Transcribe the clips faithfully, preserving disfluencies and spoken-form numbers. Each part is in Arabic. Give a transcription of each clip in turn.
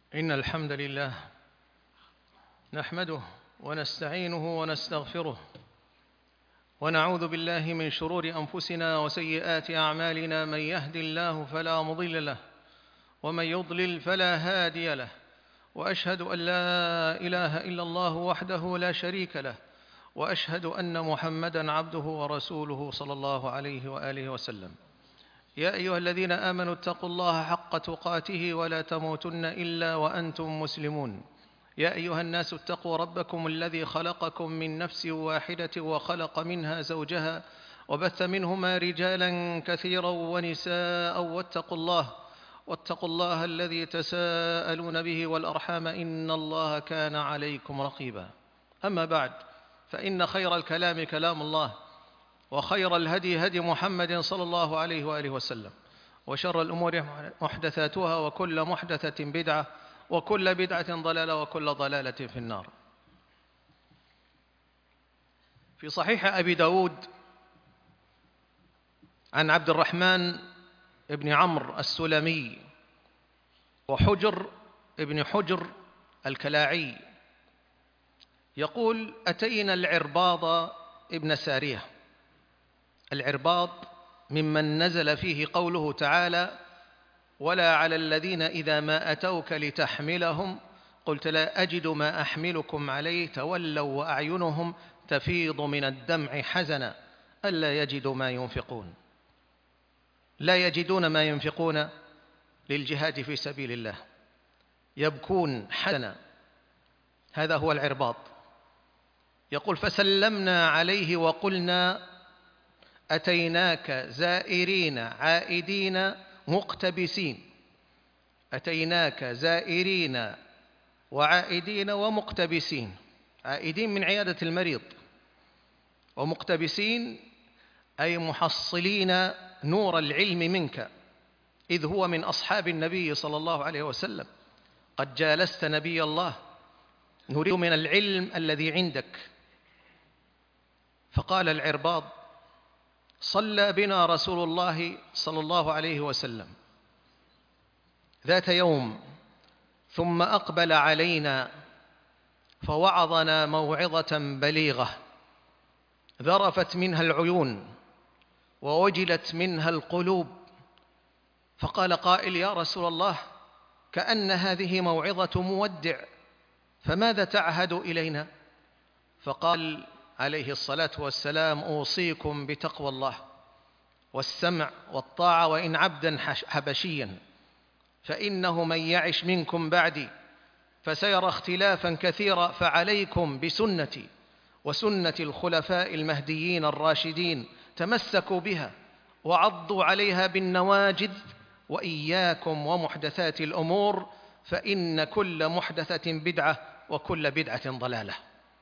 إن الحمد لله نحمده ونستعينه ونستغفره ونعوذ بالله من شرور أنفسنا وسيئات أعمالنا. من يهد الله فلا مضل له ومن يضلل فلا هادي له، وأشهد أن لا إله إلا الله وحده لا شريك له، وأشهد أن محمدًا عبده ورسوله صلى الله عليه وآله وسلم. يا أيها الذين آمنوا اتقوا الله حق تقاته ولا تموتن إلا وأنتم مسلمون. يا أيها الناس اتقوا ربكم الذي خلقكم من نفس واحدة وخلق منها زوجها وبث منهما رجالا كثيرا ونساء، واتقوا الله واتقوا الله الذي تساءلون به والأرحام إن الله كان عليكم رقيبا. أما بعد، فإن خير الكلام كلام الله، وخير الهدي هدي محمد صلى الله عليه وآله وسلم، وشر الأمور محدثاتها، وكل محدثة بدعة، وكل بدعة ضلالة، وكل ضلالة في النار. في صحيح أبي داود عن عبد الرحمن بن عمرو السلمي وحجر ابن حجر الكلاعي يقول: أتينا العرباض ابن سارية. العرباض ممن نزل فيه قوله تعالى: ولا على الذين إذا ما أتوك لتحملهم قلت لا أجد ما أحملكم عليه تولوا وأعينهم تفيض من الدمع حزنا ألا يجدوا ما ينفقون. لا يجدون ما ينفقون للجهاد في سبيل الله، يبكون حزنا. هذا هو العرباض. يقول: فسلمنا عليه وقلنا أتيناك زائرين عائدين مقتبسين. أتيناك زائرين وعائدين ومقتبسين. عائدين من عيادة المريض، ومقتبسين أي محصلين نور العلم منك، إذ هو من أصحاب النبي صلى الله عليه وسلم. قد جالست نبي الله، نريد من العلم الذي عندك. فقال العرباض: صلى بنا رسول الله صلى الله عليه وسلم ذات يوم، ثم أقبل علينا فوعظنا موعظة بليغة ذرفت منها العيون ووجلت منها القلوب. فقال قائل: يا رسول الله، كأن هذه موعظة مودع، فماذا تعهد إلينا؟ فقال عليه الصلاة والسلام: أوصيكم بتقوى الله والسمع والطاعة، وإن عبدا حبشيا، فإنه من يعش منكم بعدي فسيرى اختلافا كثيرا، فعليكم بسنتي وسنة الخلفاء المهديين الراشدين، تمسكوا بها وعضوا عليها بالنواجذ، وإياكم ومحدثات الأمور، فإن كل محدثة بدعة وكل بدعة ضلالة.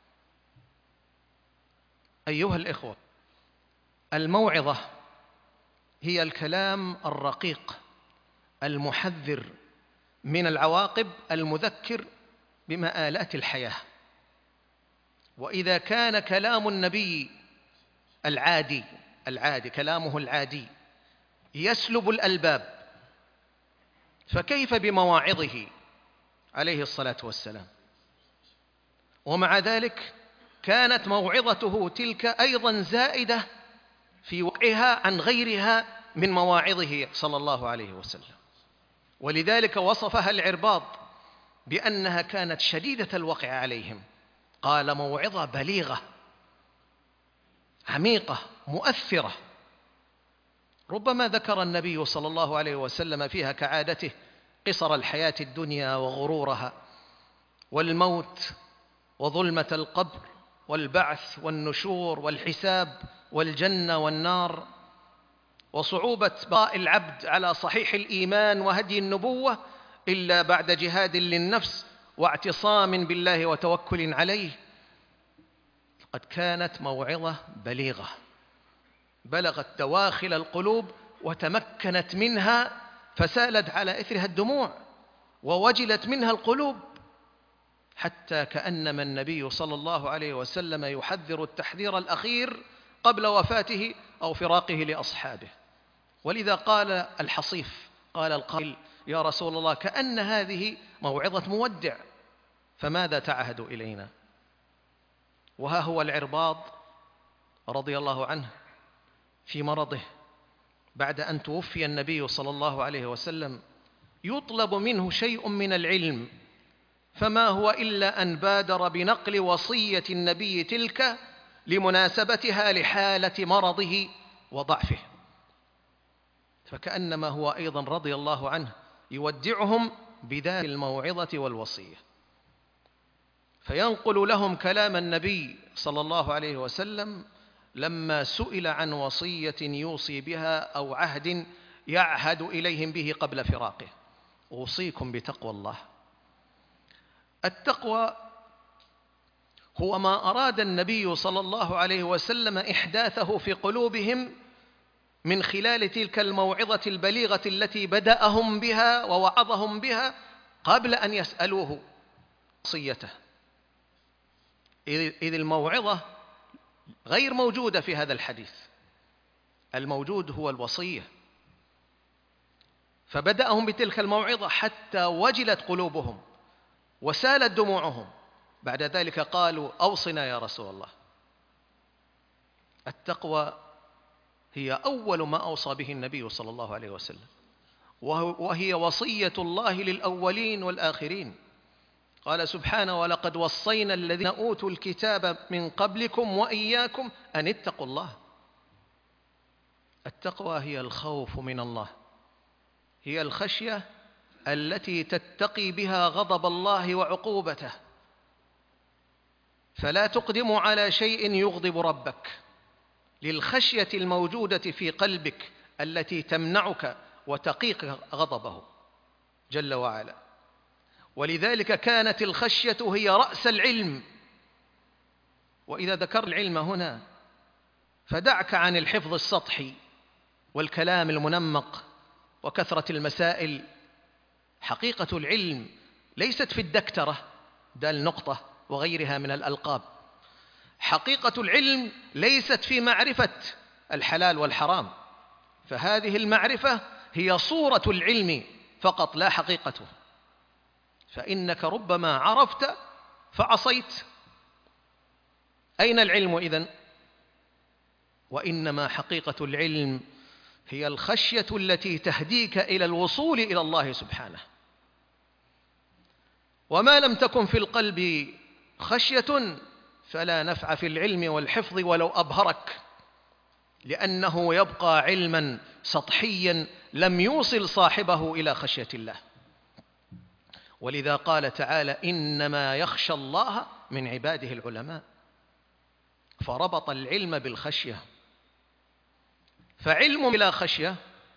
أيها الإخوة، الموعظة هي الكلام الرقيق المحذر من العواقب، المذكر بمآلات الحياة. وإذا كان كلام النبي العادي العادي كلامه العادي يسلب الألباب، فكيف بمواعظه عليه الصلاة والسلام؟ ومع ذلك كانت موعظته تلك أيضا زائدة في وقعها عن غيرها من مواعظه صلى الله عليه وسلم. ولذلك وصفها العرباض بأنها كانت شديدة الوقع عليهم. قال: موعظة بليغة عميقة مؤثرة. ربما ذكر النبي صلى الله عليه وسلم فيها كعادته قصر الحياة الدنيا وغرورها، والموت وظلمة القبر والبعث والنشور والحساب والجنة والنار، وصعوبة بقاء العبد على صحيح الإيمان وهدي النبوة إلا بعد جهاد للنفس واعتصام بالله وتوكل عليه. قد كانت موعظة بليغة بلغت دواخل القلوب وتمكنت منها، فسالت على إثرها الدموع ووجلت منها القلوب، حتى كأنما النبي صلى الله عليه وسلم يحذر التحذير الأخير قبل وفاته أو فراقه لأصحابه. ولذا قال الحصيف، قال القائل: يا رسول الله، كأن هذه موعظة مودع، فماذا تعهد إلينا؟ وها هو العرباض رضي الله عنه في مرضه بعد أن توفي النبي صلى الله عليه وسلم يطلب منه شيء من العلم، فما هو إلا أن بادر بنقل وصية النبي تلك لمناسبتها لحالة مرضه وضعفه، فكأنما هو أيضا رضي الله عنه يودعهم بذات الموعظة والوصية، فينقل لهم كلام النبي صلى الله عليه وسلم لما سئل عن وصية يوصي بها أو عهد يعهد إليهم به قبل فراقه: أوصيكم بتقوى الله. التقوى هو ما أراد النبي صلى الله عليه وسلم إحداثه في قلوبهم من خلال تلك الموعظة البليغة التي بدأهم بها ووعظهم بها قبل أن يسألوه وصيته، إذ الموعظة غير موجودة في هذا الحديث، الموجود هو الوصية، فبدأهم بتلك الموعظة حتى وجلت قلوبهم وسالت دموعهم، بعد ذلك قالوا: أوصنا يا رسول الله. التقوى هي أول ما أوصى به النبي صلى الله عليه وسلم، وهي وصية الله للأولين والآخرين. قال سبحانه: ولقد وصينا الذين أوتوا الكتاب من قبلكم وإياكم أن اتقوا الله. التقوى هي الخوف من الله، هي الخشية التي تتقي بها غضب الله وعقوبته، فلا تقدم على شيء يغضب ربك، للخشية الموجودة في قلبك التي تمنعك وتقيك غضبه جل وعلا. ولذلك كانت الخشية هي رأس العلم. وإذا ذكر العلم هنا فدعك عن الحفظ السطحي والكلام المنمق وكثرة المسائل. حقيقة العلم ليست في الدكترة دال نقطة وغيرها من الألقاب. حقيقة العلم ليست في معرفة الحلال والحرام، فهذه المعرفة هي صورة العلم فقط لا حقيقته، فإنك ربما عرفت فعصيت. أين العلم إذن؟ وإنما حقيقة العلم هي الخشية التي تهديك إلى الوصول إلى الله سبحانه. وما لم تكن في القلب خشية فلا نفع في العلم والحفظ ولو أبهرك، لأنه يبقى علما سطحيا لم يوصل صاحبه إلى خشية الله. ولذا قال تعالى: إنما يخشى الله من عباده العلماء، فربط العلم بالخشية. فعلم بلا خشية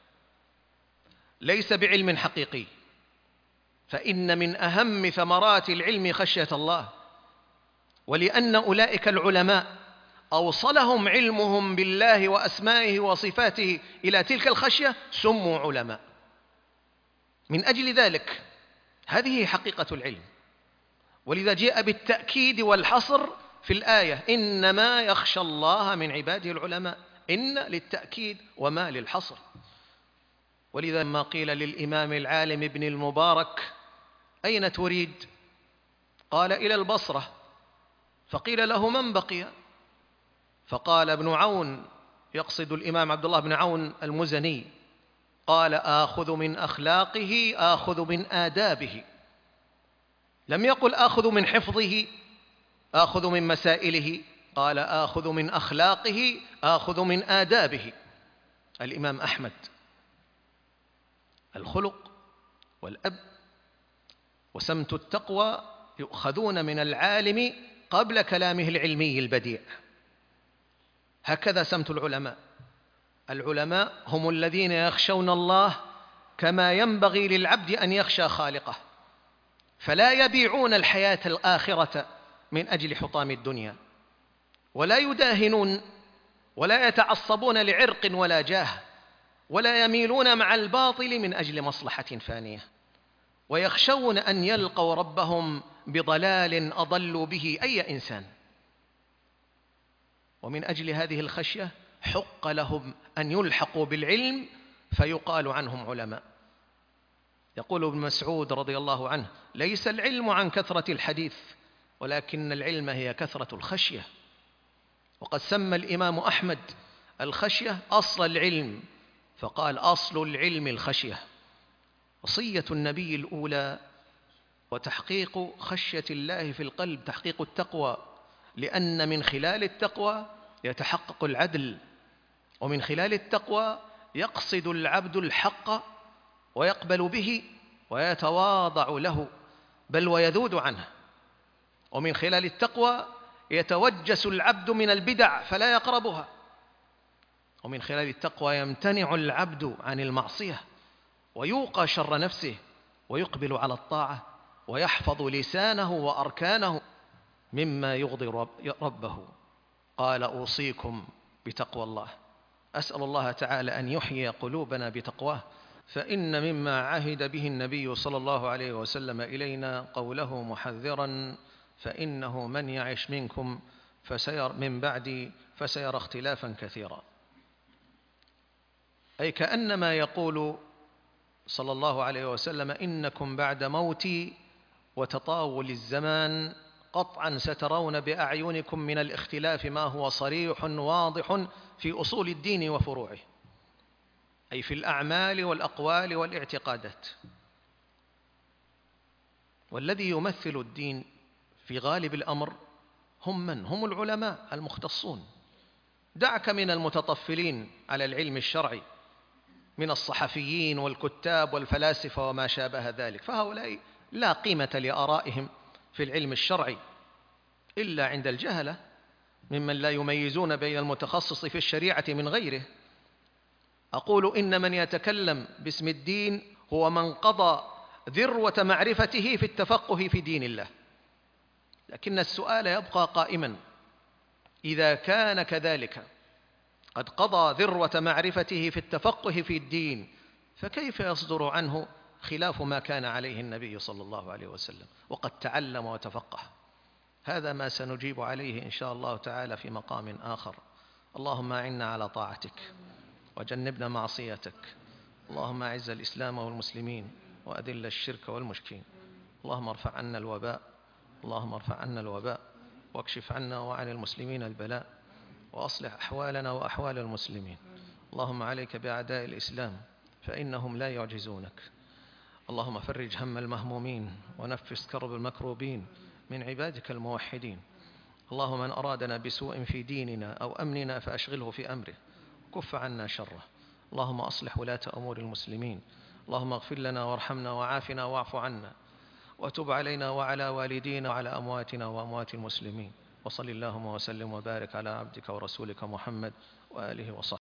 ليس بعلم حقيقي، فإن من أهم ثمرات العلم خشية الله. ولأن أولئك العلماء أوصلهم علمهم بالله وأسمائه وصفاته إلى تلك الخشية سموا علماء. من أجل ذلك هذه حقيقة العلم، ولذا جاء بالتأكيد والحصر في الآية: إنما يخشى الله من عباده العلماء. إن للتأكيد وما للحصر. ولذا ما قيل للإمام العالم ابن المبارك: أين تريد؟ قال: إلى البصرة. فقيل له: من بقي؟ فقال ابن عون، يقصد الإمام عبد الله بن عون المزني، قال: آخذ من أخلاقه آخذ من آدابه. لم يقل آخذ من حفظه آخذ من مسائله، قال: آخذ من أخلاقه آخذ من آدابه. الإمام أحمد: الخلق والأب وسمت التقوى يؤخذون من العالم قبل كلامه العلمي البديع. هكذا سمت العلماء. العلماء هم الذين يخشون الله كما ينبغي للعبد أن يخشى خالقه، فلا يبيعون الحياة الآخرة من أجل حطام الدنيا، ولا يداهنون ولا يتعصبون لعرق ولا جاه، ولا يميلون مع الباطل من أجل مصلحة فانية، ويخشون أن يلقوا ربهم بضلال أضلوا به أي إنسان. ومن أجل هذه الخشية حق لهم أن يلحقوا بالعلم فيقال عنهم علماء. يقول ابن مسعود رضي الله عنه: ليس العلم عن كثرة الحديث، ولكن العلم هي كثرة الخشية. وقد سمى الإمام أحمد الخشية أصل العلم، فقال: أصل العلم الخشية. وصية النبي الأولى وتحقيق خشية الله في القلب تحقيق التقوى، لأن من خلال التقوى يتحقق العدل، ومن خلال التقوى يقصد العبد الحق ويقبل به ويتواضع له بل ويذود عنه، ومن خلال التقوى يتوجس العبد من البدع فلا يقربها، ومن خلال التقوى يمتنع العبد عن المعصية ويوقى شر نفسه ويقبل على الطاعة ويحفظ لسانه وأركانه مما يغضي ربه. قال: أوصيكم بتقوى الله. أسأل الله تعالى أن يحيي قلوبنا بتقواه، فإن مما عهد به النبي صلى الله عليه وسلم إلينا قوله محذرا: فإنه من يعش منكم فسير من بعدي فسيرى اختلافا كثيرا. أي كأنما يقول صلى الله عليه وسلم: إنكم بعد موتي وتطاول الزمان قطعا سترون بأعينكم من الاختلاف ما هو صريح واضح في أصول الدين وفروعه، أي في الأعمال والأقوال والاعتقادات. والذي يمثل الدين في غالب الأمر هم من؟ هم العلماء المختصون. دعك من المتطفلين على العلم الشرعي من الصحفيين والكتاب والفلاسفة وما شابه ذلك، فهؤلاء لا قيمة لآرائهم في العلم الشرعي إلا عند الجهلة ممن لا يميزون بين المتخصص في الشريعة من غيره. أقول: إن من يتكلم باسم الدين هو من قضى ذروة معرفته في التفقه في دين الله. لكن السؤال يبقى قائما: إذا كان كذلك قد قضى ذروة معرفته في التفقه في الدين، فكيف يصدر عنه خلاف ما كان عليه النبي صلى الله عليه وسلم وقد تعلم وتفقه؟ هذا ما سنجيب عليه إن شاء الله تعالى في مقام آخر. اللهم أعنا على طاعتك وجنبنا معصيتك. اللهم أعز الإسلام والمسلمين وأذل الشرك والمشركين. اللهم ارفع عنا الوباء اللهم ارفع عنا الوباء واكشف عنا وعن المسلمين البلاء، وأصلح أحوالنا وأحوال المسلمين. اللهم عليك بأعداء الإسلام فإنهم لا يعجزونك. اللهم فرج هم المهمومين ونفس كرب المكروبين من عبادك الموحدين. اللهم من أرادنا بسوء في ديننا أو أمننا فأشغله في أمره، كف عنا شره. اللهم أصلح ولاة أمور المسلمين. اللهم اغفر لنا وارحمنا وعافنا واعف عنا، وتب علينا وعلى والدينا وعلى أمواتنا وأموات المسلمين. وصل اللهم وسلم وبارك على عبدك ورسولك محمد وآله وصحبه.